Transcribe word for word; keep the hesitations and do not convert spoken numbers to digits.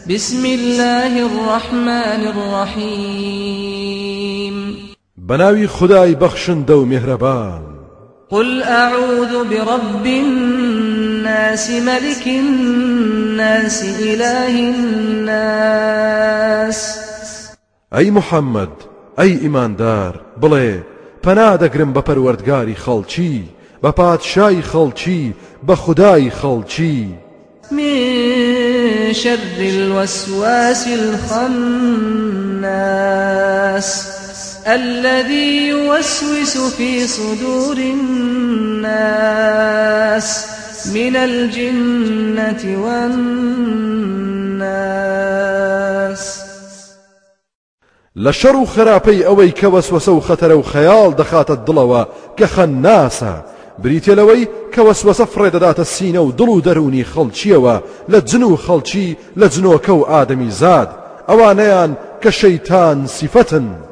بسم الله الرحمن الرحيم بناوي خداي بخشن دو مهربان قل أعوذ برب الناس ملك الناس إله الناس أي محمد أي إيمان دار بلي پنا دەگرم بە پەروەردگاری خەڵکی بە پادشای خەڵکی بە خودای خەڵکی من شر الوسواس الخناس الذي يوسوس في صدور الناس من الجنة والناس لشر خراپەی ئەوەی کە وەسوەسە و خەتەرە و خەیاڵ دەخاتە دڵەوە کە خەناسە بریتێ لەوەی کە وەسوەسە فڕێدەداتە سینە و دڵ و دەرونی خەڵکیەوە لە جن و خەڵکی لە جنۆکە و ئادەمی زاد ئەوانەیان کە شەیتان سیفەتن